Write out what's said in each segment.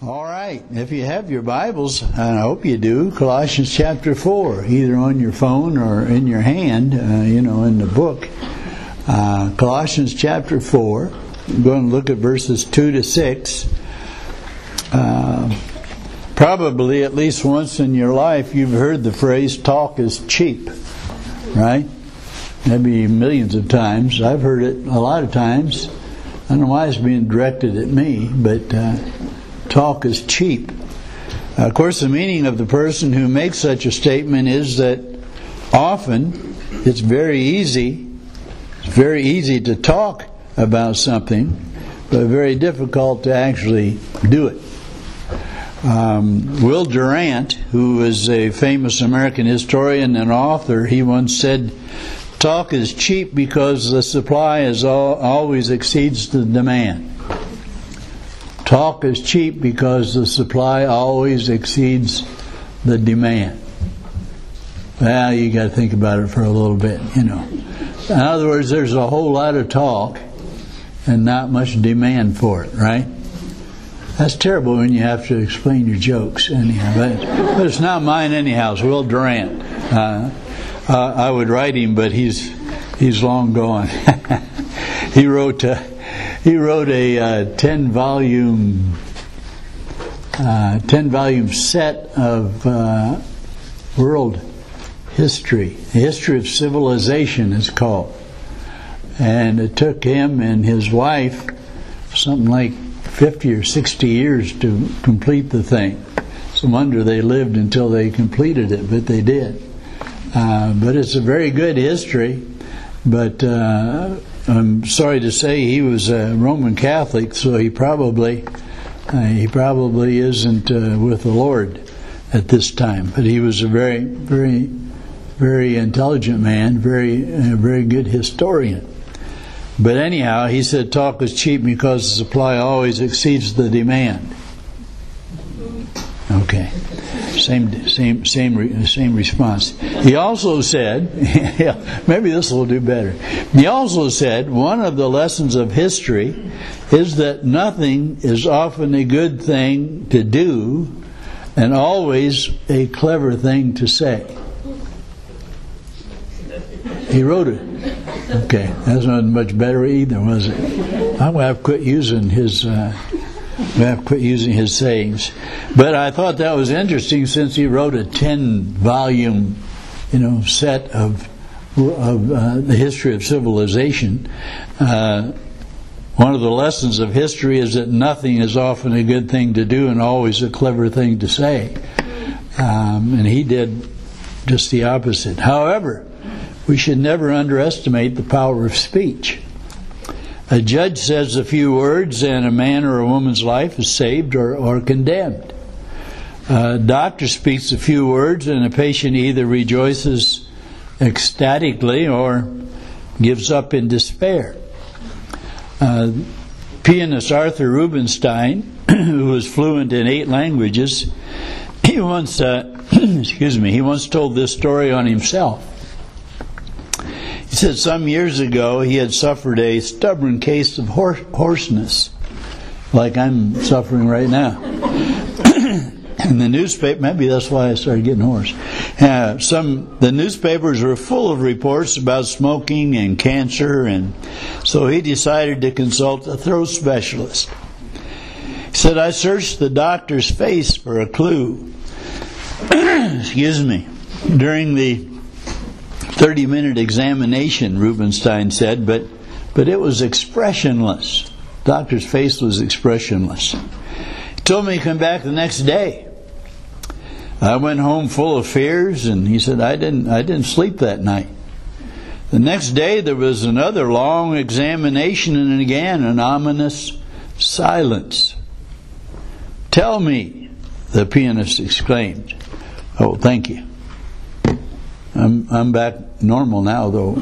All right, if you have your Bibles, and I hope you do, Colossians chapter 4, either on your phone or in your hand, in the book. Colossians chapter 4, I'm going to look at verses 2 to 6. Probably at least once in your life you've heard the phrase, talk is cheap, right? Maybe millions of times. I've heard it a lot of times. I don't know why it's being directed at me, but talk is cheap. Of course, the meaning of the person who makes such a statement is that often it's very easy to talk about something, but very difficult to actually do it. Will Durant, who is a famous American historian and author, he once said, "Talk is cheap because the supply always exceeds the demand." Talk is cheap because the supply always exceeds the demand. Well, you got to think about it for a little bit, In other words, there's a whole lot of talk and not much demand for it, right? That's terrible when you have to explain your jokes, anyhow. But it's not mine, anyhow. It's Will Durant. I would write him, but he's long gone. He wrote a 10-volume set of world history. The history of civilization is called. And it took him and his wife something like 50 or 60 years to complete the thing. It's a wonder they lived until they completed it, but they did. But it's a very good history. But I'm sorry to say he was a Roman Catholic, so he probably isn't with the Lord at this time. But he was a very, very, very intelligent man, very good historian. But anyhow, he said talk is cheap because the supply always exceeds the demand. Okay. Same response. He also said, maybe this will do better. He also said, one of the lessons of history is that nothing is often a good thing to do and always a clever thing to say. He wrote it. Okay, that's not much better either, was it? I'm going to have to quit using his sayings. But I thought that was interesting since he wrote a 10-volume, set of the history of civilization. One of the lessons of history is that nothing is often a good thing to do and always a clever thing to say. And he did just the opposite. However, we should never underestimate the power of speech. A judge says a few words and a man or a woman's life is saved or condemned. A doctor speaks a few words and a patient either rejoices ecstatically or gives up in despair. Pianist Arthur Rubinstein, who was fluent in 8 languages, he once told this story on himself. He said some years ago he had suffered a stubborn case of hoarseness, like I'm suffering right now. And the newspaper, maybe that's why I started getting hoarse. The newspapers were full of reports about smoking and cancer, and so he decided to consult a throat specialist. He said, I searched the doctor's face for a clue. During the 30-minute examination, Rubinstein said, but it was expressionless. The doctor's face was expressionless. He told me to come back the next day. I went home full of fears, and he said, I didn't sleep that night. The next day there was another long examination, and again an ominous silence. Tell me, the pianist exclaimed. Oh, thank you. I'm back normal now, though.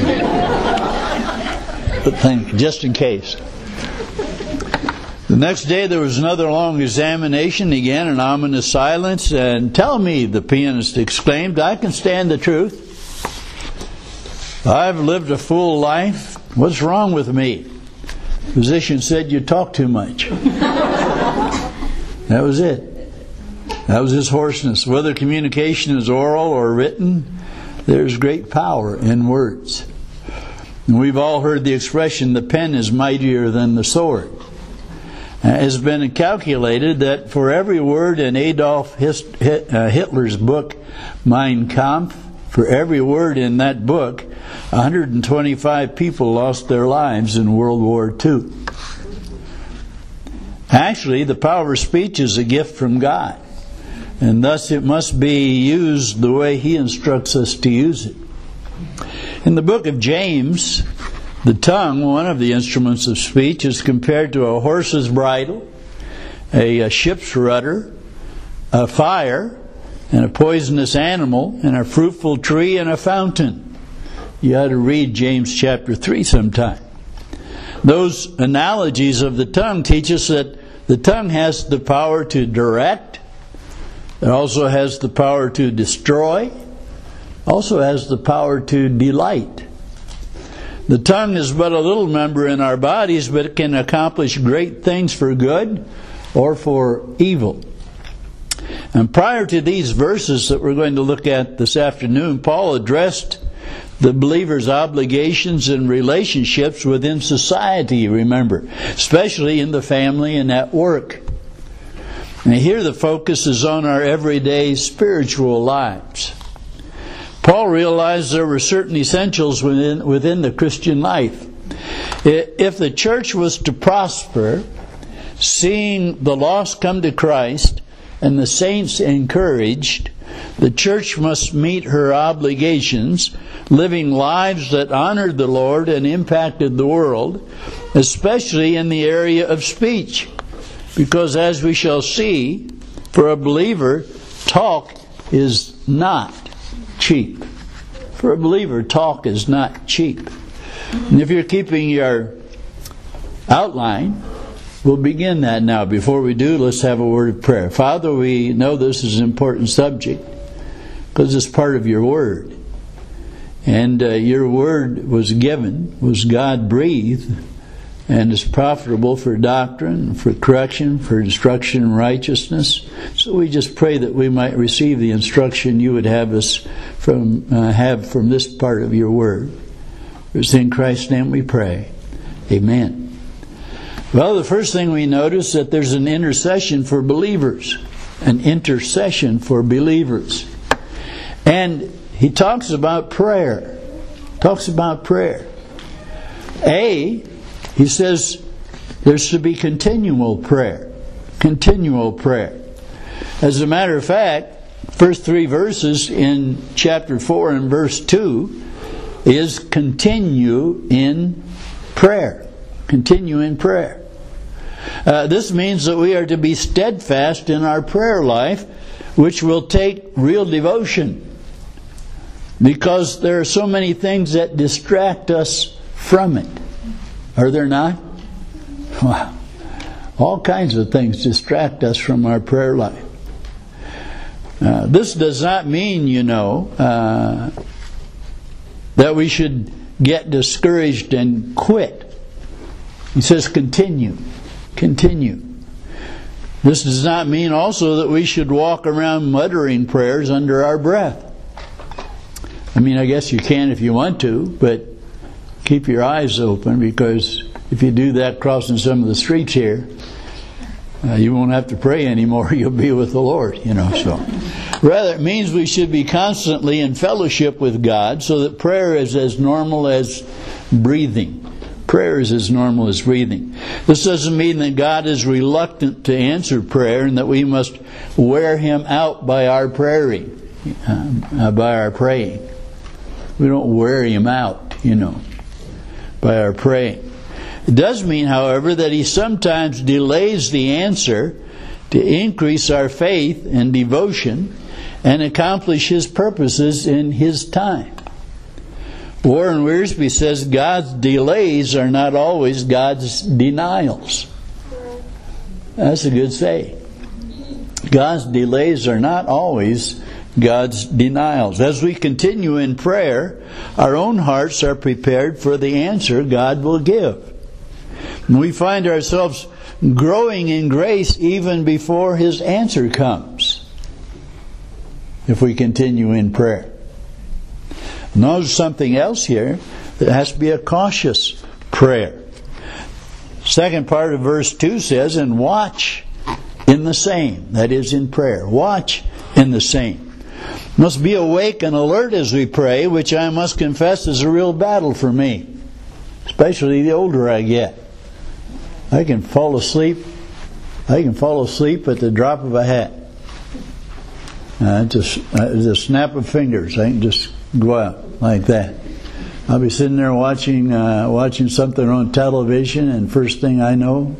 But just in case. The next day there was another long examination, again an ominous silence, and tell me, the pianist exclaimed, I can stand the truth. I've lived a full life. What's wrong with me? The physician said, you talk too much. That was it. That was his hoarseness. Whether communication is oral or written, there's great power in words. And we've all heard the expression, the pen is mightier than the sword. It's been calculated that for every word in Adolf Hitler's book, Mein Kampf, for every word in that book, 125 people lost their lives in World War II. Actually, the power of speech is a gift from God, and thus it must be used the way He instructs us to use it. In the book of James, the tongue, one of the instruments of speech, is compared to a horse's bridle, a ship's rudder, a fire, and a poisonous animal, and a fruitful tree, and a fountain. You ought to read James chapter 3 sometime. Those analogies of the tongue teach us that the tongue has the power to direct, it also has the power to destroy, also has the power to delight. The tongue is but a little member in our bodies, but it can accomplish great things for good or for evil. And prior to these verses that we're going to look at this afternoon, Paul addressed the believer's obligations and relationships within society, remember, especially in the family and at work. And here the focus is on our everyday spiritual lives. Paul realized there were certain essentials within the Christian life. If the church was to prosper, seeing the lost come to Christ and the saints encouraged, the church must meet her obligations, living lives that honored the Lord and impacted the world, especially in the area of speech. Because as we shall see, for a believer, talk is not cheap. For a believer, talk is not cheap. And if you're keeping your outline, we'll begin that now. Before we do, let's have a word of prayer. Father, we know this is an important subject because it's part of your word. And your word was given, was God-breathed, and is profitable for doctrine, for correction, for instruction in righteousness. So we just pray that we might receive the instruction you would have us have from this part of your word. It's in Christ's name we pray. Amen. Well, the first thing we notice that there's an intercession for believers. An intercession for believers. And he talks about prayer. He says there should be continual prayer. Continual prayer. As a matter of fact, first 3 verses in chapter 4 and verse 2 is continue in prayer. Continue in prayer. This means that we are to be steadfast in our prayer life, which will take real devotion. Because there are so many things that distract us from it. Are there not? Wow. All kinds of things distract us from our prayer life. This does not mean, that we should get discouraged and quit. He says continue. Continue. This does not mean also that we should walk around muttering prayers under our breath. I guess you can if you want to, but keep your eyes open, because if you do that crossing some of the streets here, you won't have to pray anymore. You'll be with the Lord, So, rather, it means we should be constantly in fellowship with God, so that prayer is as normal as breathing. Prayer is as normal as breathing. This doesn't mean that God is reluctant to answer prayer and that we must wear Him out by our praying. We don't wear Him out, by our praying. It does mean, however, that He sometimes delays the answer to increase our faith and devotion and accomplish His purposes in His time. Warren Wiersbe says God's delays are not always God's denials. That's a good saying. God's delays are not always God's denials. As we continue in prayer, our own hearts are prepared for the answer God will give. And we find ourselves growing in grace even before His answer comes, if we continue in prayer. Notice something else here. There has to be a cautious prayer. Second part of verse 2 says, and watch in the same. That is, in prayer. Watch in the same. Must be awake and alert as we pray, which I must confess is a real battle for me, especially the older I get. I can fall asleep at the drop of a hat. Just a snap of fingers. I can just go out like that. I'll be sitting there watching something on television, and first thing I know,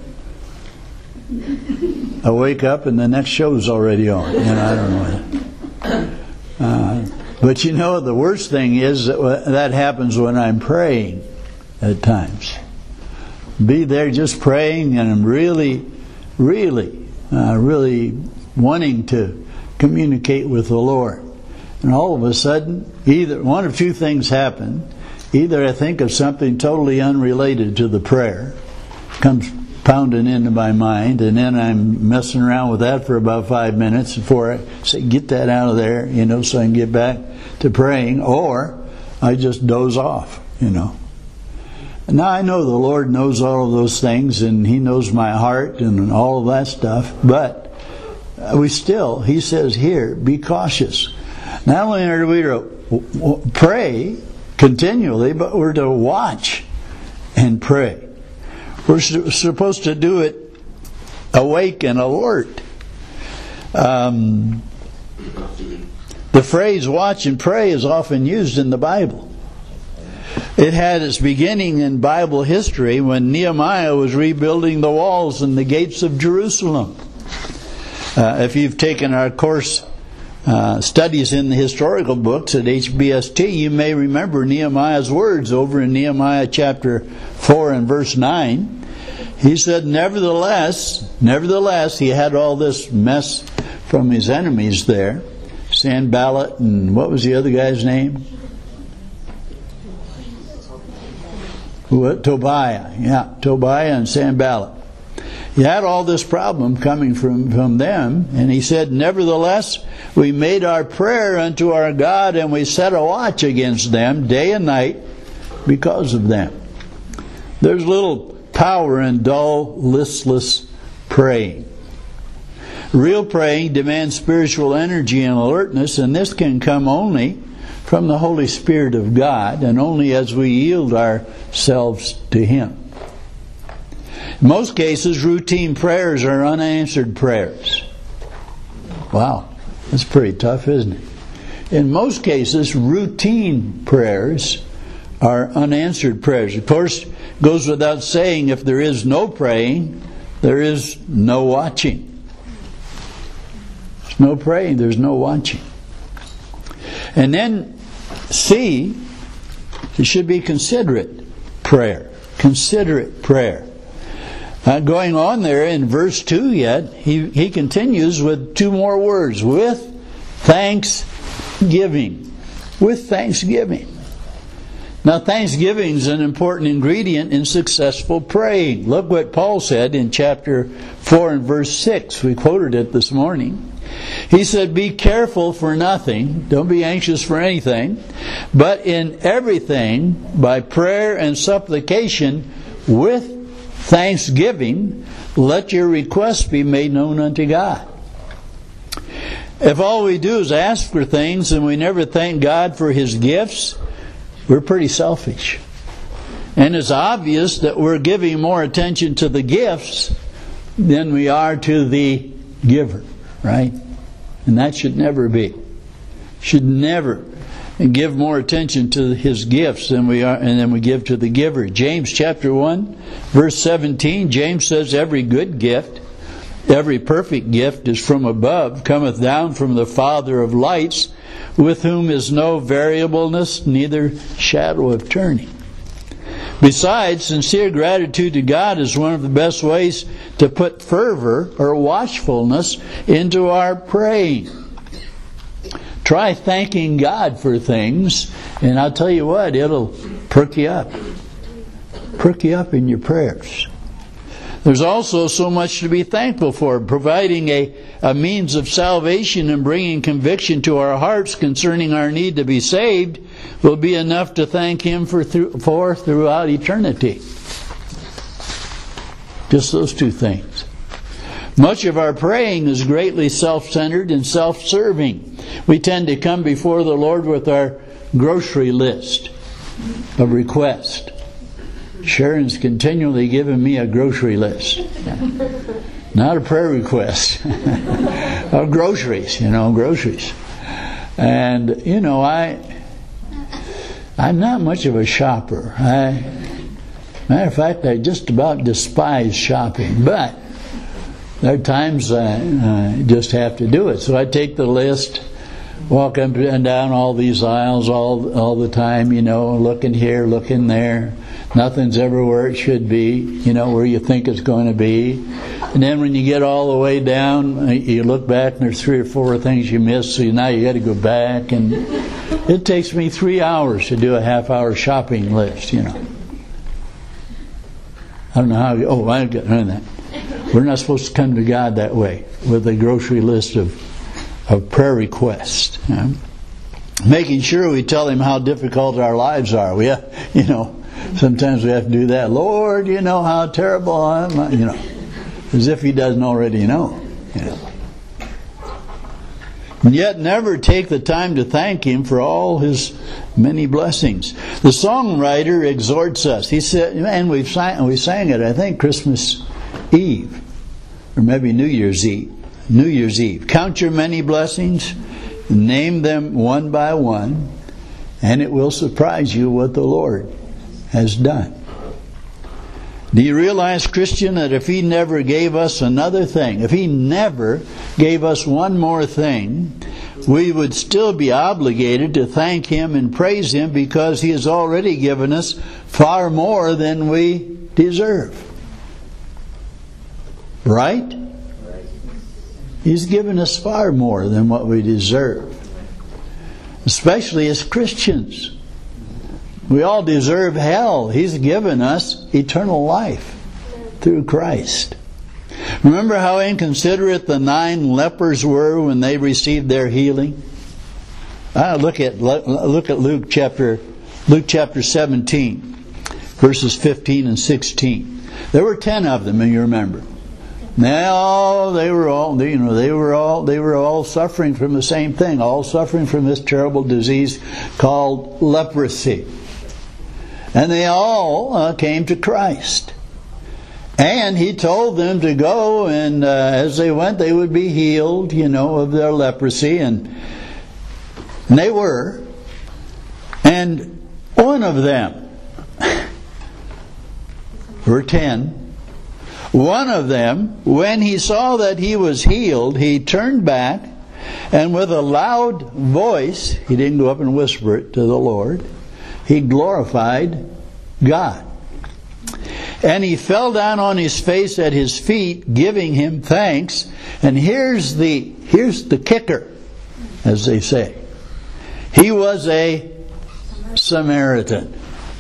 I wake up and the next show's already on. I don't know. But the worst thing is that happens when I'm praying at times. Be there just praying, and I'm really wanting to communicate with the Lord. And all of a sudden, either one of two things happen. Either I think of something totally unrelated to the prayer, comes pounding into my mind, and then I'm messing around with that for about 5 minutes before I say, get that out of there, so I can get back to praying, or I just doze off, Now I know the Lord knows all of those things, and He knows my heart and all of that stuff, but He says here, be cautious. Not only are we to pray continually, but we're to watch and pray. We're supposed to do it awake and alert. The phrase watch and pray is often used in the Bible. It had its beginning in Bible history when Nehemiah was rebuilding the walls and the gates of Jerusalem. If you've taken our course studies in the historical books at HBST, you may remember Nehemiah's words over in Nehemiah chapter 4 and verse 9. He said, nevertheless, he had all this mess from his enemies there. Sanballat and what was the other guy's name? Tobiah. Yeah, Tobiah and Sanballat. He had all this problem coming from them, and he said, nevertheless, we made our prayer unto our God, and we set a watch against them day and night because of them. There's little power in dull, listless praying. Real praying demands spiritual energy and alertness, and this can come only from the Holy Spirit of God, and only as we yield ourselves to Him. In most cases, routine prayers are unanswered prayers. Wow, that's pretty tough, isn't it? In most cases, routine prayers are unanswered prayers. Of course, it goes without saying, if there is no praying, there is no watching. There's no praying, there's no watching. And then, C, it should be considerate prayer. Considerate prayer. Going on there in verse 2 yet, he continues with two more words. With thanksgiving. With thanksgiving. Now, thanksgiving is an important ingredient in successful praying. Look what Paul said in chapter 4 and verse 6. We quoted it this morning. He said, be careful for nothing. Don't be anxious for anything. But in everything, by prayer and supplication, with thanksgiving, let your requests be made known unto God. If all we do is ask for things and we never thank God for His gifts, we're pretty selfish. And it's obvious that we're giving more attention to the gifts than we are to the giver, right? And that should never be. Should never give more attention to His gifts than we give to the giver. James chapter 1, verse 17, James says, every good gift, every perfect gift is from above, cometh down from the Father of lights, with whom is no variableness, neither shadow of turning. Besides, sincere gratitude to God is one of the best ways to put fervor or watchfulness into our praying. Try thanking God for things, and I'll tell you what, it'll perk you up. Perk you up in your prayers. There's also so much to be thankful for. Providing a means of salvation and bringing conviction to our hearts concerning our need to be saved will be enough to thank Him for throughout eternity. Just those two things. Much of our praying is greatly self-centered and self-serving. We tend to come before the Lord with our grocery list of requests. Sharon's continually giving me a grocery list. Not a prayer request. Of groceries, groceries. And, I'm not much of a shopper. Matter of fact, I just about despise shopping. But there are times I just have to do it. So I take the list, walk up and down all these aisles all the time, looking here, looking there. Nothing's ever where it should be, where you think it's going to be. And then when you get all the way down, you look back and there's 3 or 4 things you missed, so now you got to go back. And it takes me 3 hours to do a half-hour shopping list, I don't know how I got none of that. We're not supposed to come to God that way, with a grocery list of prayer requests. Making sure we tell Him how difficult our lives are. Sometimes we have to do that. Lord, you know how terrible I am. As if He doesn't already know. And yet never take the time to thank Him for all His many blessings. The songwriter exhorts us. He said, and we sang it, I think, Christmas Eve, or maybe New Year's Eve. New Year's Eve. Count your many blessings, name them one by one, and it will surprise you what the Lord has done. Do you realize, Christian, that if He never gave us another thing, if He never gave us one more thing, we would still be obligated to thank Him and praise Him because He has already given us far more than we deserve. Right? He's given us far more than what we deserve. Especially as Christians. We all deserve hell. He's given us eternal life through Christ. Remember how inconsiderate the 9 lepers were when they received their healing? Look at Luke chapter 17, verses 15 and 16. There were 10 of them, and you remember. Now they were all suffering from the same thing, all suffering from this terrible disease called leprosy. And they all came to Christ. And He told them to go, and as they went, they would be healed, of their leprosy. And they were. And one of them, there were 10, one of them, when he saw that he was healed, he turned back, and with a loud voice, he didn't go up and whisper it to the Lord, he glorified God. And he fell down on his face at His feet, giving Him thanks. And here's the kicker, as they say. He was a Samaritan.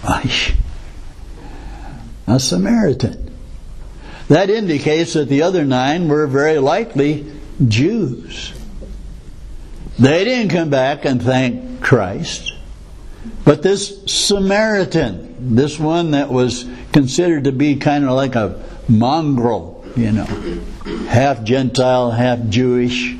A Samaritan. That indicates that the other 9 were very likely Jews. They didn't come back and thank Christ. But this Samaritan, this one that was considered to be kind of like a mongrel, half Gentile, half Jewish.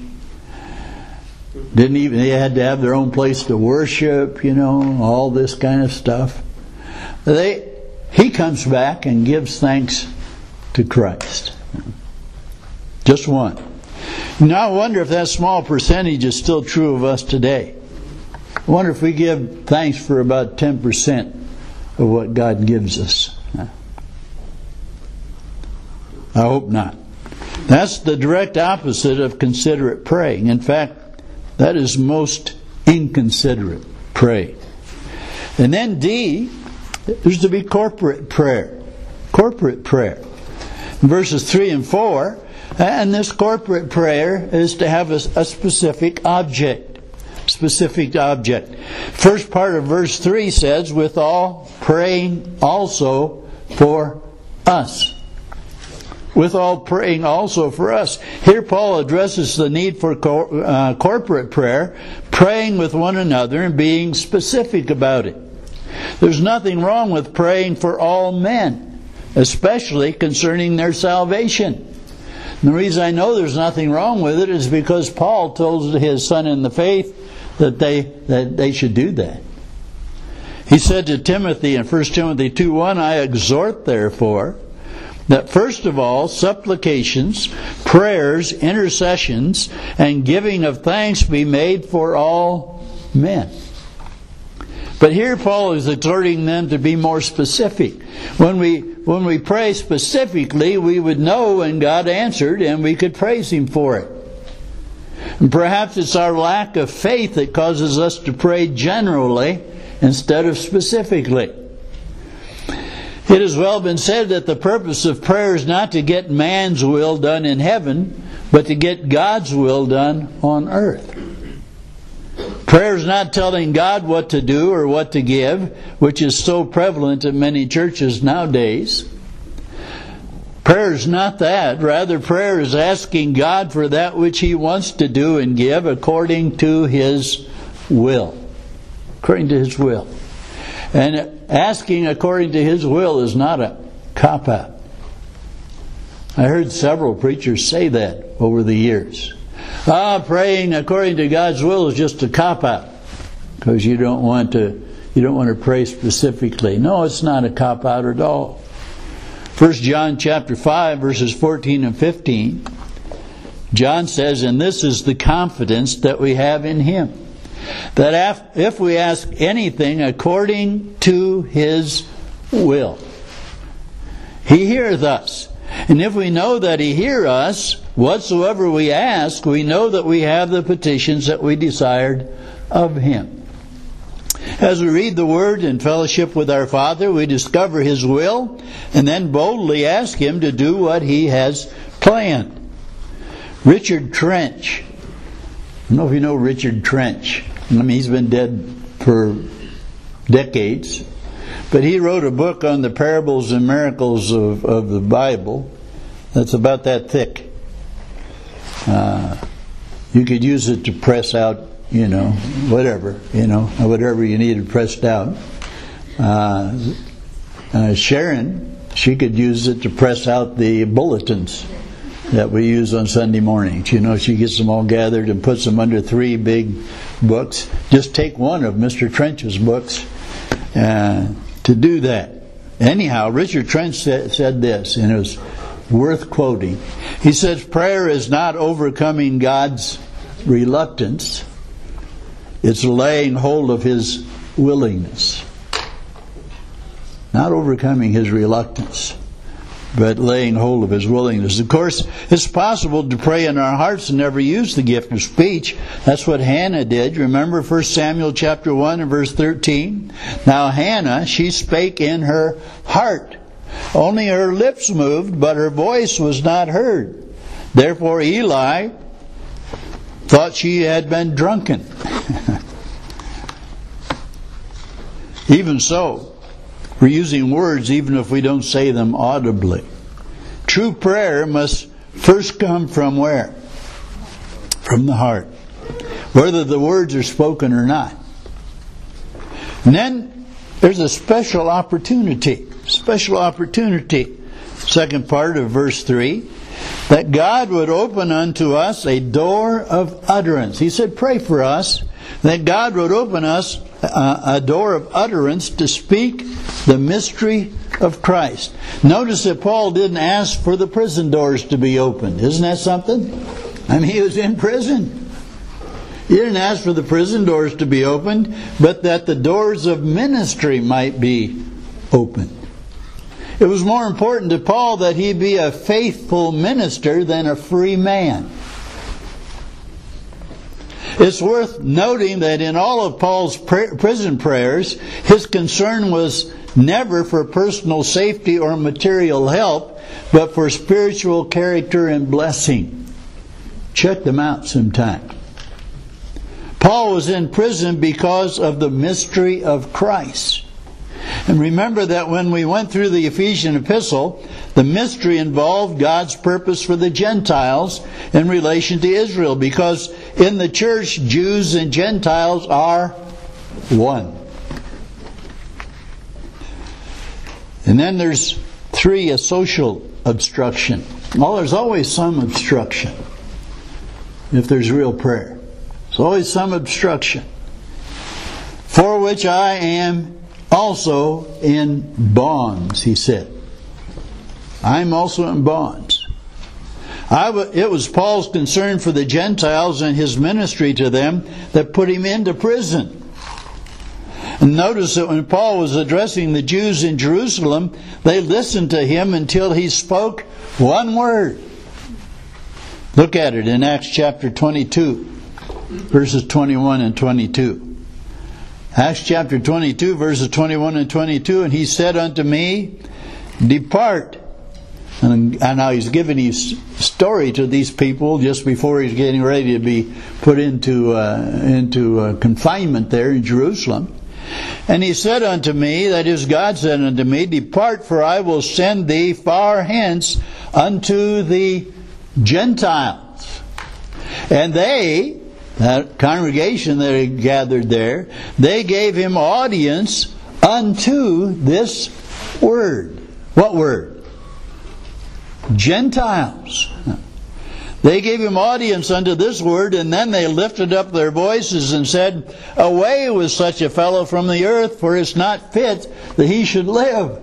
They had to have their own place to worship, all this kind of stuff. He comes back and gives thanks to Christ. Just one. Now I wonder if that small percentage is still true of us today. I wonder if we give thanks for about 10% of what God gives us. I hope not. That's the direct opposite of considerate praying. In fact, that is most inconsiderate praying. And then D, there's to be corporate prayer. Corporate prayer. In verses 3 and 4, and this corporate prayer is to have a specific object. Specific object. First part of verse 3 says, with all praying also for us. with all praying also for us. Here Paul addresses the need for corporate prayer, praying with one another and being specific about it. There's nothing wrong with praying for all men, especially concerning their salvation. And the reason I know there's nothing wrong with it is because Paul told his son in the faith that they should do that. He said to Timothy in 1 Timothy 2:1, I exhort therefore that first of all supplications, prayers, intercessions, and giving of thanks be made for all men. But here Paul is exhorting them to be more specific. When we pray specifically, we would know when God answered and we could praise Him for it. And perhaps it's our lack of faith that causes us to pray generally instead of specifically. It has well been said that the purpose of prayer is not to get man's will done in heaven, but to get God's will done on earth. Prayer is not telling God what to do or what to give, which is so prevalent in many churches nowadays. Prayer is not that. Rather, prayer is asking God for that which He wants to do and give according to His will. According to His will. And asking according to His will is not a cop-out. I heard several preachers say that over the years. Praying according to God's will is just a cop-out because you don't want to pray specifically. No, it's not a cop-out at all. 1 John chapter 5 verses 14 and 15, John says, and this is the confidence that we have in Him, that if we ask anything according to His will, He heareth us. And if we know that He hear us, whatsoever we ask, we know that we have the petitions that we desired of Him. As we read the Word in fellowship with our Father, we discover His will and then boldly ask Him to do what He has planned. Richard Trench. I don't know if you know Richard Trench. He's been dead for decades. But he wrote a book on the parables and miracles of the Bible that's about that thick. You could use it to press out, whatever you needed pressed out. Sharon, she could use it to press out the bulletins that we use on Sunday mornings. She gets them all gathered and puts them under 3 big books. Just take one of Mr. Trench's books to do that. Anyhow, Richard Trench said this, and it was worth quoting. He says, prayer is not overcoming God's reluctance. It's laying hold of His willingness. Not overcoming His reluctance, but laying hold of His willingness. Of course, it's possible to pray in our hearts and never use the gift of speech. That's what Hannah did. Remember 1 Samuel chapter 1 and verse 13? Now Hannah, she spake in her heart. Only her lips moved, but her voice was not heard. Therefore Eli thought she had been drunken. Even so, we're using words even if we don't say them audibly. True prayer must first come from where? From the heart. Whether the words are spoken or not. And then there's a special opportunity. Second part of verse 3. That God would open unto us a door of utterance. He said, pray for us. That God would open us a door of utterance to speak the mystery of Christ. Notice that Paul didn't ask for the prison doors to be opened. Isn't that something? He was in prison. He didn't ask for the prison doors to be opened, but that the doors of ministry might be opened. It was more important to Paul that he be a faithful minister than a free man. It's worth noting that in all of Paul's prison prayers, his concern was never for personal safety or material help, but for spiritual character and blessing. Check them out sometime. Paul was in prison because of the mystery of Christ. And remember that when we went through the Ephesian epistle, the mystery involved God's purpose for the Gentiles in relation to Israel, because in the church, Jews and Gentiles are one. And then there's 3, a social obstruction. Well, there's always some obstruction if there's real prayer. There's always some obstruction. For which I am also in bonds, he said. I'm also in bonds. It was Paul's concern for the Gentiles and his ministry to them that put him into prison. And notice that when Paul was addressing the Jews in Jerusalem, they listened to him until he spoke one word. Look at it in Acts chapter 22, verses 21 and 22. Acts chapter 22, verses 21 and 22, and he said unto me, Depart. And now he's giving his story to these people just before he's getting ready to be put into confinement there in Jerusalem. And he said unto me, that is, God said unto me, Depart, for I will send thee far hence unto the Gentiles. And they, that congregation that had gathered there, they gave him audience unto this word. What word? Gentiles. They gave him audience unto this word, and then they lifted up their voices and said, Away with such a fellow from the earth, for it's not fit that he should live.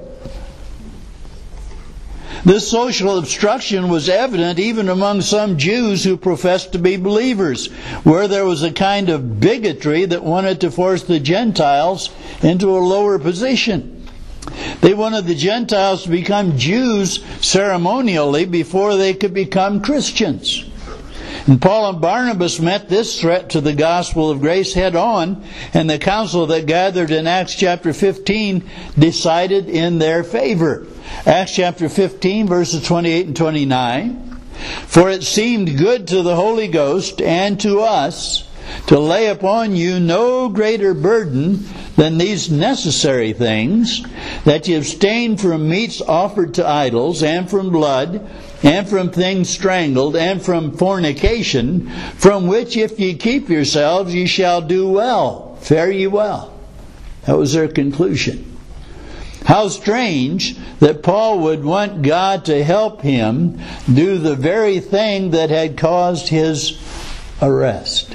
This social obstruction was evident even among some Jews who professed to be believers, where there was a kind of bigotry that wanted to force the Gentiles into a lower position. They wanted the Gentiles to become Jews ceremonially before they could become Christians. And Paul and Barnabas met this threat to the gospel of grace head on, and the council that gathered in Acts chapter 15 decided in their favor. Acts chapter 15, verses 28 and 29. For it seemed good to the Holy Ghost and to us to lay upon you no greater burden than these necessary things, that ye abstain from meats offered to idols, and from blood, and from things strangled, and from fornication, from which if ye keep yourselves, ye shall do well. Fare ye well. That was their conclusion. How strange that Paul would want God to help him do the very thing that had caused his arrest.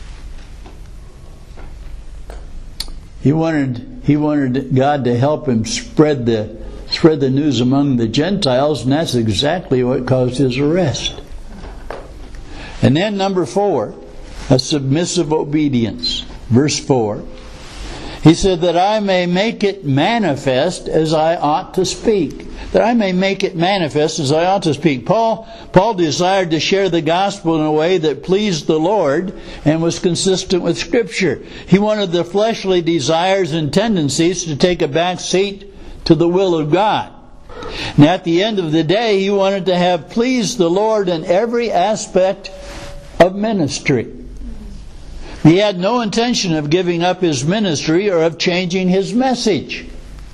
He wanted God to help him spread the news among the Gentiles, and that's exactly what caused his arrest. And then number 4, a submissive obedience. Verse 4. He said, that I may make it manifest as I ought to speak. That I may make it manifest as I ought to speak. Paul desired to share the gospel in a way that pleased the Lord and was consistent with Scripture. He wanted the fleshly desires and tendencies to take a back seat to the will of God. And at the end of the day, he wanted to have pleased the Lord in every aspect of ministry. He had no intention of giving up his ministry or of changing his message.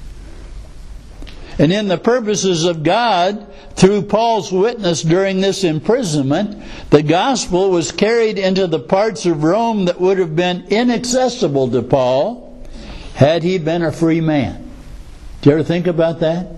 And in the purposes of God, through Paul's witness during this imprisonment, the gospel was carried into the parts of Rome that would have been inaccessible to Paul had he been a free man. Do you ever think about that?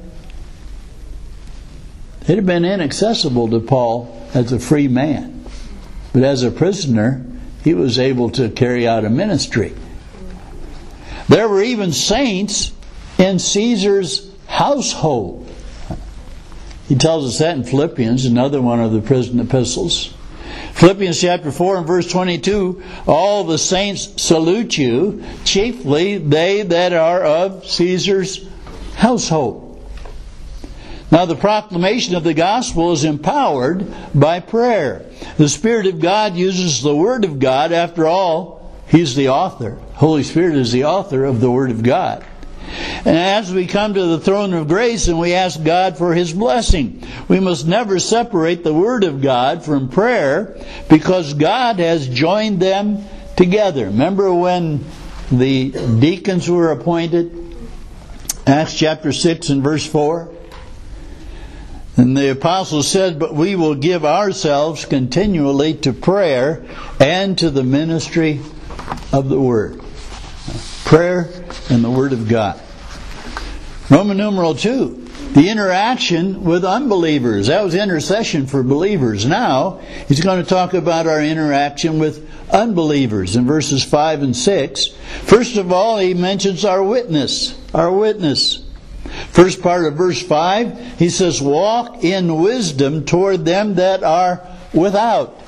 It had been inaccessible to Paul as a free man. But as a prisoner, he was able to carry out a ministry. There were even saints in Caesar's household. He tells us that in Philippians, another one of the prison epistles. Philippians chapter 4 and verse 22, all the saints salute you, chiefly they that are of Caesar's household. Now the proclamation of the gospel is empowered by prayer. The Spirit of God uses the Word of God. After all, He's the author. Holy Spirit is the author of the Word of God. And as we come to the throne of grace and we ask God for His blessing, we must never separate the Word of God from prayer, because God has joined them together. Remember when the deacons were appointed Acts chapter 6 and verse 4. And the apostle said, "But we will give ourselves continually to prayer and to the ministry of the Word." Prayer and the Word of God. Roman numeral 2. The interaction with unbelievers. That was intercession for believers. Now, he's going to talk about our interaction with unbelievers in verses 5 and 6. First of all, he mentions our witness. Our witness. First part of verse 5, he says, "Walk in wisdom toward them that are without."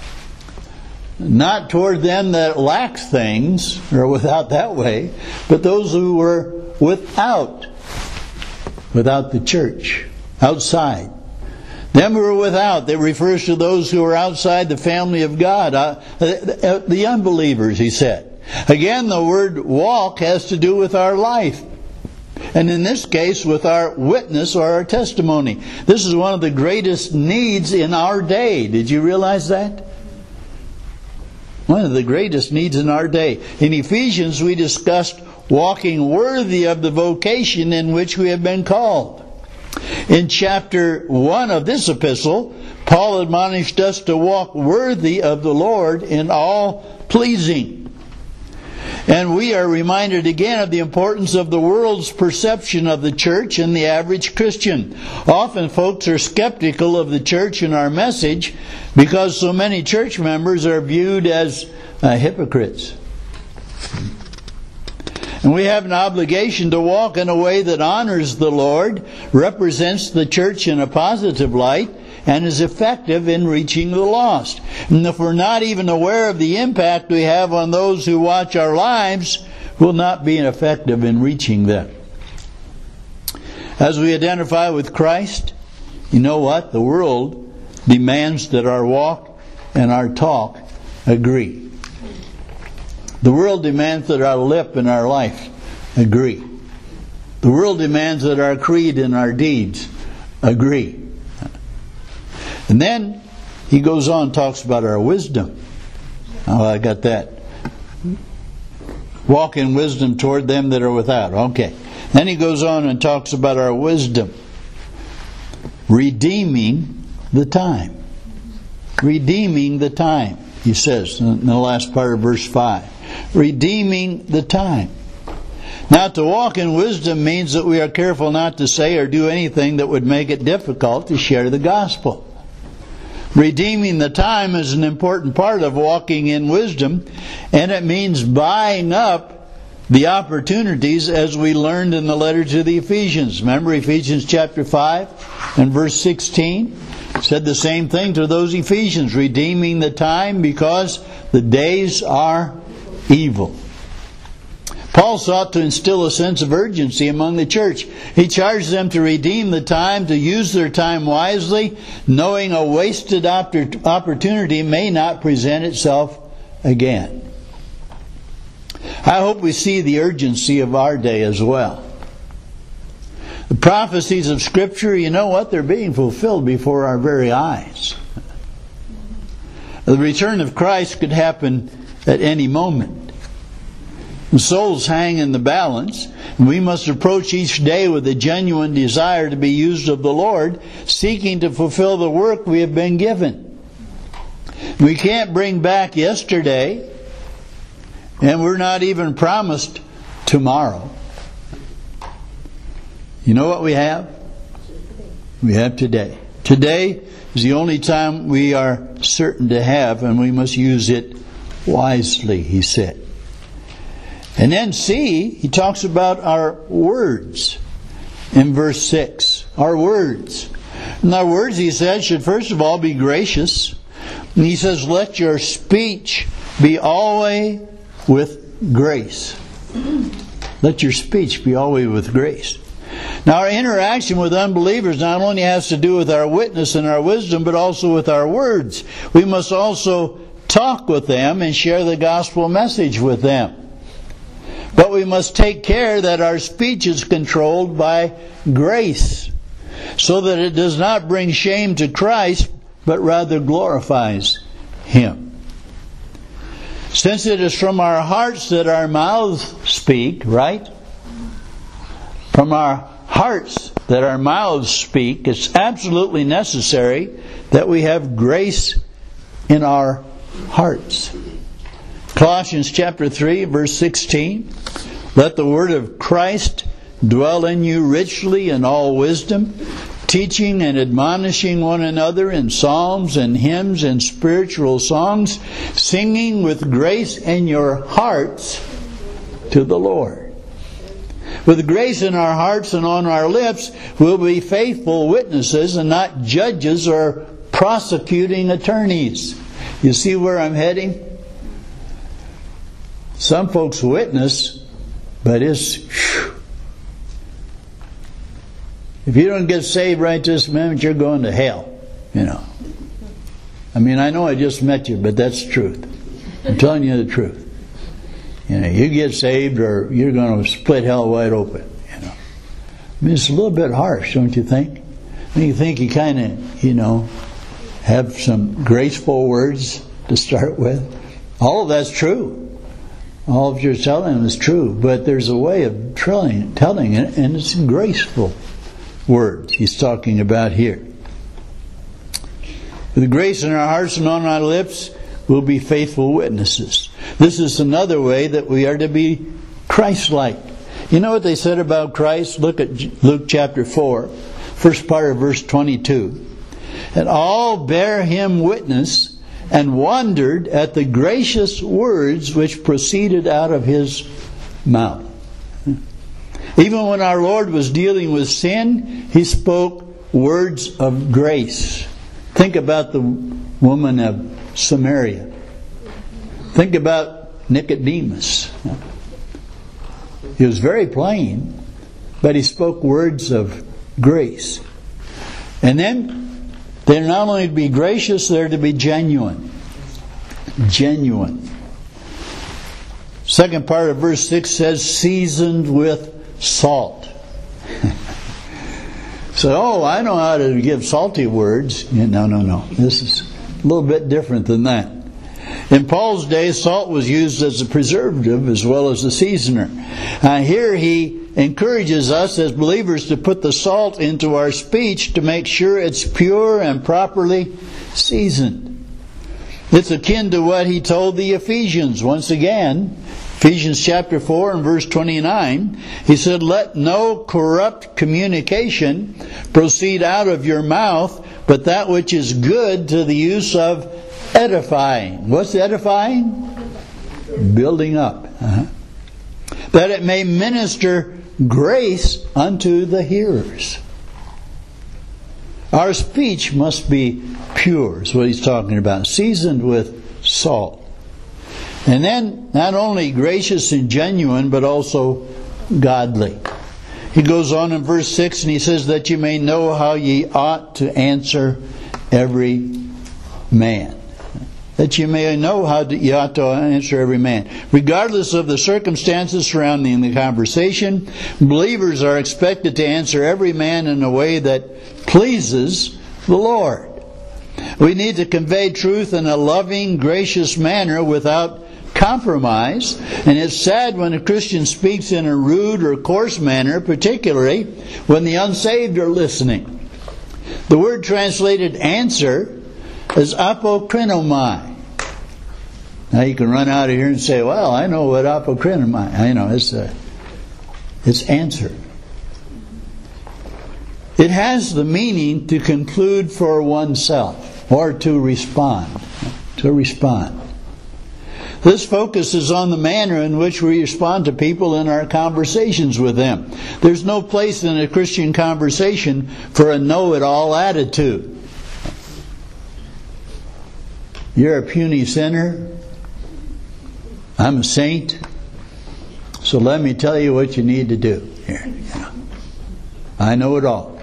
Not toward them that lack things, or without that way, but those who were without the church, outside. Them who are without, that refers to those who are outside the family of God, the unbelievers, he said. Again, the word walk has to do with our life. And in this case, with our witness or our testimony. This is one of the greatest needs in our day. Did you realize that? One of the greatest needs in our day. In Ephesians, we discussed walking worthy of the vocation in which we have been called. In chapter 1 of this epistle, Paul admonished us to walk worthy of the Lord in all pleasing. And we are reminded again of the importance of the world's perception of the church and the average Christian. Often folks are skeptical of the church and our message because so many church members are viewed as hypocrites. And we have an obligation to walk in a way that honors the Lord, represents the church in a positive light, and is effective in reaching the lost. And if we're not even aware of the impact we have on those who watch our lives, we'll not be effective in reaching them. As we identify with Christ, you know what? The world demands that our walk and our talk agree. The world demands that our lip and our life agree. The world demands that our creed and our deeds agree. And then he goes on and talks about our wisdom. Oh, I got that. Walk in wisdom toward them that are without. Okay. Then he goes on and talks about our wisdom. Redeeming the time. Redeeming the time, he says in the last part of verse 5. Redeeming the time. Now, to walk in wisdom means that we are careful not to say or do anything that would make it difficult to share the gospel. Redeeming the time is an important part of walking in wisdom, and it means buying up the opportunities as we learned in the letter to the Ephesians. Remember Ephesians chapter 5 and verse 16? Said the same thing to those Ephesians, redeeming the time because the days are evil. Paul sought to instill a sense of urgency among the church. He charged them to redeem the time, to use their time wisely, knowing a wasted opportunity may not present itself again. I hope we see the urgency of our day as well. The prophecies of Scripture, you know what? They're being fulfilled before our very eyes. The return of Christ could happen at any moment. The souls hang in the balance, and we must approach each day with a genuine desire to be used of the Lord, seeking to fulfill the work we have been given. We can't bring back yesterday, and we're not even promised tomorrow. You know what we have? We have today. Today is the only time we are certain to have, and we must use it wisely, he said. And then C, he talks about our words in verse 6. Our words. And our words, he says, should first of all be gracious. And he says, let your speech be always with grace. Let your speech be always with grace. Now our interaction with unbelievers not only has to do with our witness and our wisdom, but also with our words. We must also talk with them and share the gospel message with them. But we must take care that our speech is controlled by grace, so that it does not bring shame to Christ, but rather glorifies Him. Since it is from our hearts that our mouths speak, right? from our hearts that our mouths speak. It's absolutely necessary that we have grace in our hearts. Colossians chapter 3, verse 16. Let the word of Christ dwell in you richly in all wisdom, teaching and admonishing one another in psalms and hymns and spiritual songs, singing with grace in your hearts to the Lord. With grace in our hearts and on our lips, we'll be faithful witnesses and not judges or prosecuting attorneys. You see where I'm heading? Some folks witness, but it's... If you don't get saved right this minute, you're going to hell, you know. I mean, I know I just met you, but that's the truth. I'm telling you the truth. You know, you get saved or you're going to split hell wide open, you know. I mean, it's a little bit harsh, don't you think? I mean, you think you kind of, you know, have some graceful words to start with. All of that's true. All of you're telling them is true, but there's a way of telling it, and it's graceful words he's talking about here. With grace in our hearts and on our lips, we'll be faithful witnesses. This is another way that we are to be Christ-like. You know what they said about Christ? Look at Luke chapter 4, first part of verse 22. And all bear him witness and wondered at the gracious words which proceeded out of his mouth. Even when our Lord was dealing with sin, He spoke words of grace. Think about the woman of Samaria. Think about Nicodemus. He was very plain, but he spoke words of grace. And then, they're not only to be gracious, they're to be genuine. Genuine. Second part of verse 6 says, seasoned with salt. So, I know how to give salty words. No. This is a little bit different than that. In Paul's day, salt was used as a preservative as well as a seasoner. Here he encourages us as believers to put the salt into our speech to make sure it's pure and properly seasoned. It's akin to what he told the Ephesians. Once again, Ephesians chapter 4 and verse 29, he said, let no corrupt communication proceed out of your mouth, but that which is good to the use of edifying. What's edifying? Building up. That it may minister grace unto the hearers. Our speech must be pure, is what he's talking about, seasoned with salt. And then, not only gracious and genuine, but also godly. He goes on in verse 6 and he says, that you may know how ye ought to answer every man. That you may know how you ought to answer every man. Regardless of the circumstances surrounding the conversation, believers are expected to answer every man in a way that pleases the Lord. We need to convey truth in a loving, gracious manner without compromise. And it's sad when a Christian speaks in a rude or coarse manner, particularly when the unsaved are listening. The word translated answer is apokrinomai. Now you can run out of here and say, well, I know what apokrinomai. I know it's answer. It has the meaning to conclude for oneself or to respond. To respond. This focuses on the manner in which we respond to people in our conversations with them. There's no place in a Christian conversation for a know-it-all attitude. You're a puny sinner. I'm a saint. So let me tell you what you need to do here. I know it all.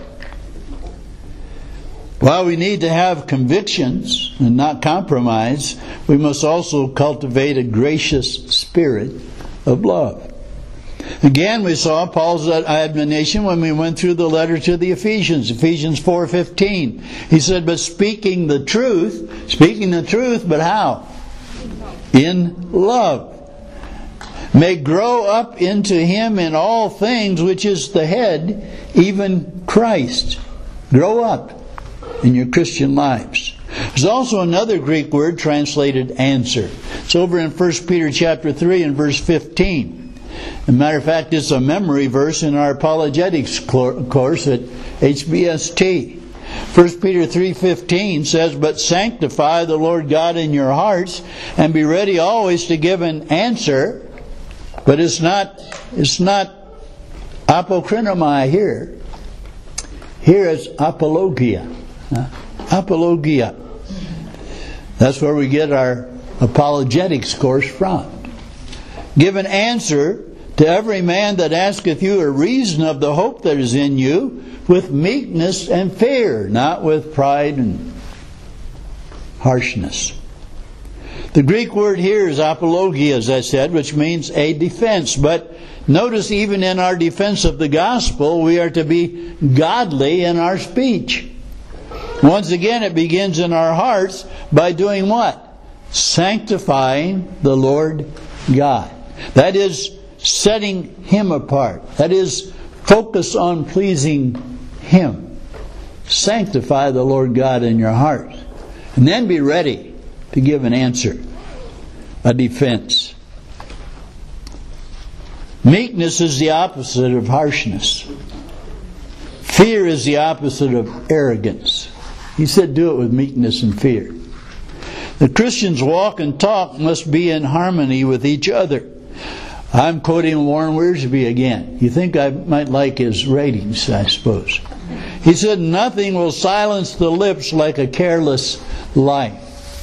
While we need to have convictions and not compromise, we must also cultivate a gracious spirit of love. Again, we saw Paul's admonition when we went through the letter to the Ephesians, Ephesians 4:15. He said, but speaking the truth, but how? In love. may grow up into Him in all things, which is the head, even Christ. Grow up in your Christian lives. There's also another Greek word translated answer. It's over in 1 Peter chapter 3 and verse 15. As a matter of fact, it's a memory verse in our apologetics course at HBST. 1 Peter 3:15 says, "But sanctify the Lord God in your hearts, and be ready always to give an answer." But it's not apokrinomai here. Here it's apologia. Apologia. That's where we get our apologetics course from. Give an answer to every man that asketh you a reason of the hope that is in you, with meekness and fear, not with pride and harshness. The Greek word here is apologia, as I said, which means a defense. But notice, even in our defense of the gospel, we are to be godly in our speech. Once again, it begins in our hearts by doing what? Sanctifying the Lord God. That is, setting Him apart. That is, focus on pleasing Him. Sanctify the Lord God in your heart. And then be ready to give an answer, a defense. Meekness is the opposite of harshness. Fear is the opposite of arrogance. He said, do it with meekness and fear. The Christian's walk and talk must be in harmony with each other. I'm quoting Warren Wiersbe again. You think I might like his ratings, I suppose. He said, nothing will silence the lips like a careless life.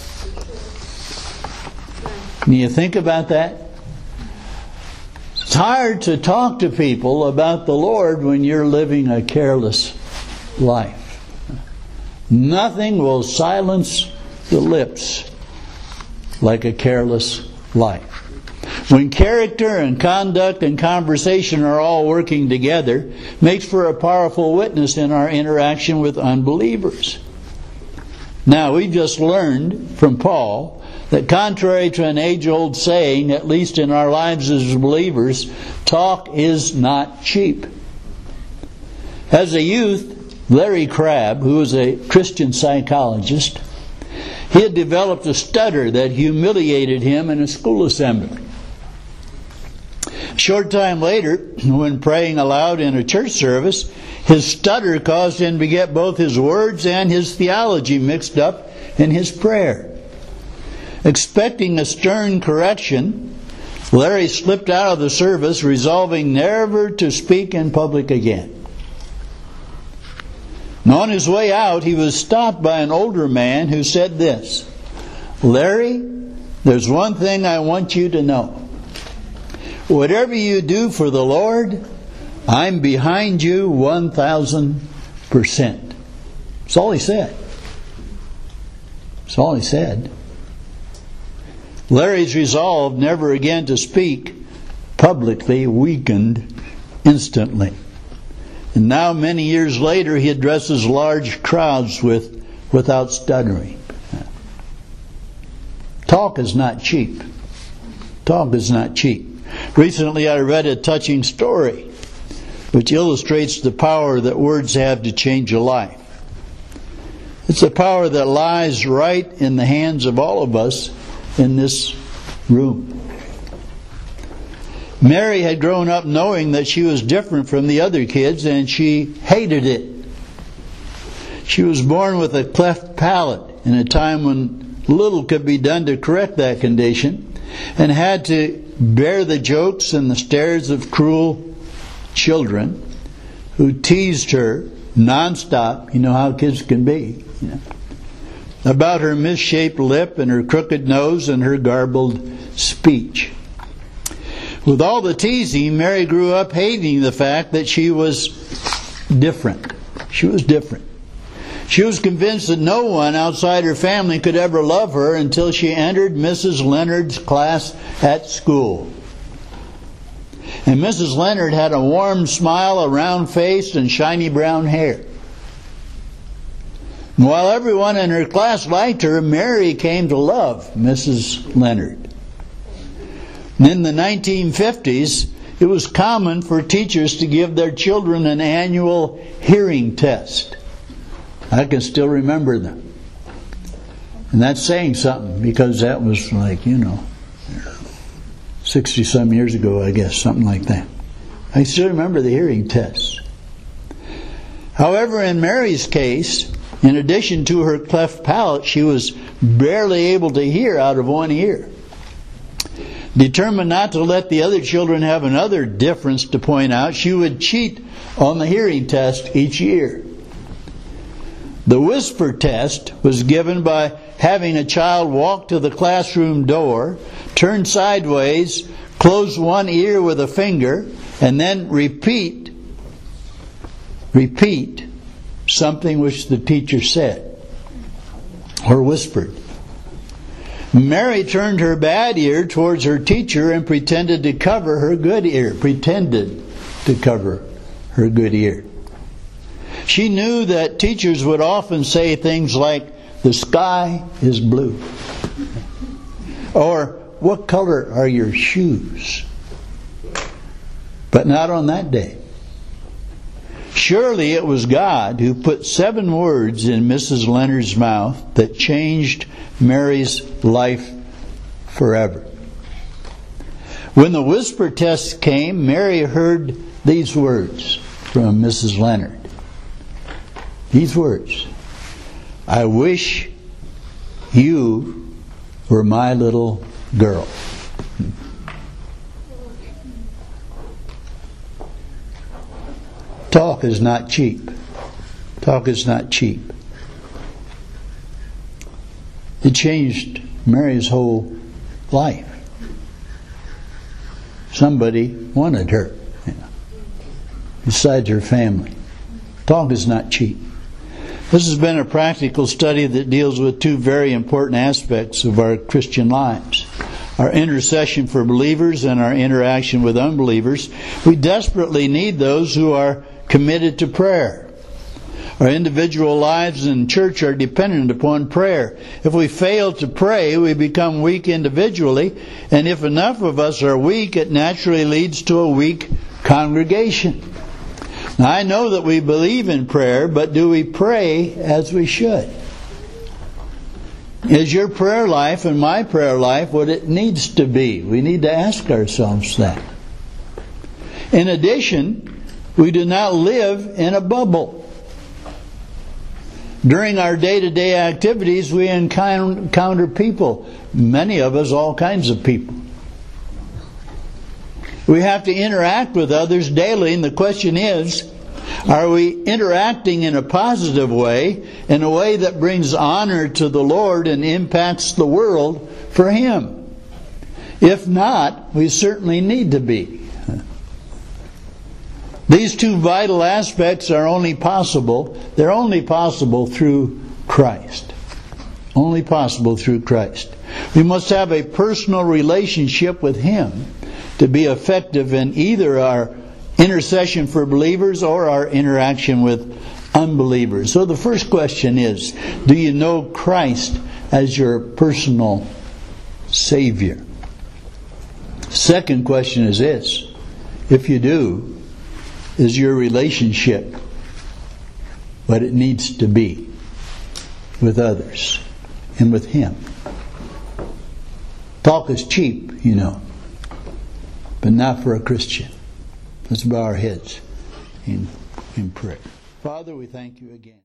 Can you think about that? It's hard to talk to people about the Lord when you're living a careless life. Nothing will silence the lips like a careless life. When character and conduct and conversation are all working together, it makes for a powerful witness in our interaction with unbelievers. Now, we just learned from Paul that contrary to an age-old saying, at least in our lives as believers, talk is not cheap. As a youth, Larry Crabb, who was a Christian psychologist, he had developed a stutter that humiliated him in a school assembly. A short time later, when praying aloud in a church service, his stutter caused him to get both his words and his theology mixed up in his prayer. Expecting a stern correction, Larry slipped out of the service, resolving never to speak in public again. And on his way out, he was stopped by an older man who said this, "Larry, there's one thing I want you to know. Whatever you do for the Lord, I'm behind you 1,000%. That's all he said. That's all he said. Larry's resolve never again to speak publicly weakened instantly. And now, many years later, he addresses large crowds without stuttering. Talk is not cheap. Talk is not cheap. Recently, I read a touching story which illustrates the power that words have to change a life. It's a power that lies right in the hands of all of us in this room. Mary had grown up knowing that she was different from the other kids, and she hated it. She was born with a cleft palate in a time when little could be done to correct that condition, and had to bear the jokes and the stares of cruel children who teased her nonstop. You know how kids can be. About her misshaped lip and her crooked nose and her garbled speech. With all the teasing, Mary grew up hating the fact that she was different. She was different. She was convinced that no one outside her family could ever love her until she entered Mrs. Leonard's class at school. And Mrs. Leonard had a warm smile, a round face, and shiny brown hair. And while everyone in her class liked her, Mary came to love Mrs. Leonard. And in the 1950s, it was common for teachers to give their children an annual hearing test. I can still remember them. And that's saying something, because that was 60-some years ago, I guess, something like that. I still remember the hearing tests. However, in Mary's case, in addition to her cleft palate, she was barely able to hear out of one ear. Determined not to let the other children have another difference to point out, she would cheat on the hearing test each year. The whisper test was given by having a child walk to the classroom door, turn sideways, close one ear with a finger, and then repeat something which the teacher said or whispered. Mary turned her bad ear towards her teacher and pretended to cover her good ear. She knew that teachers would often say things like, "The sky is blue," or "What color are your shoes?" But not on that day. Surely it was God who put 7 words in Mrs. Leonard's mouth that changed Mary's life forever. When the whisper test came, Mary heard these words from Mrs. Leonard. These words: "I wish you were my little girl." Talk is not cheap. Talk is not cheap. It changed Mary's whole life. Somebody wanted her, besides her family. Talk is not cheap. This has been a practical study that deals with 2 very important aspects of our Christian lives: our intercession for believers and our interaction with unbelievers. We desperately need those who are committed to prayer. Our individual lives in church are dependent upon prayer. If we fail to pray, we become weak individually, and if enough of us are weak, it naturally leads to a weak congregation. Now, I know that we believe in prayer, but do we pray as we should? Is your prayer life and my prayer life what it needs to be? We need to ask ourselves that. In addition, we do not live in a bubble. During our day-to-day activities, we encounter people. Many of us, all kinds of people. We have to interact with others daily, and the question is, are we interacting in a positive way, in a way that brings honor to the Lord and impacts the world for Him? If not, we certainly need to be. These 2 vital aspects are only possible through Christ. Only possible through Christ. We must have a personal relationship with Him to be effective in either our intercession for believers or our interaction with unbelievers. So the first question is, do you know Christ as your personal Savior? Second question is this: if you do, is your relationship what it needs to be with others and with Him? Talk is cheap, but not for a Christian. Let's bow our heads in prayer. Father, we thank you again.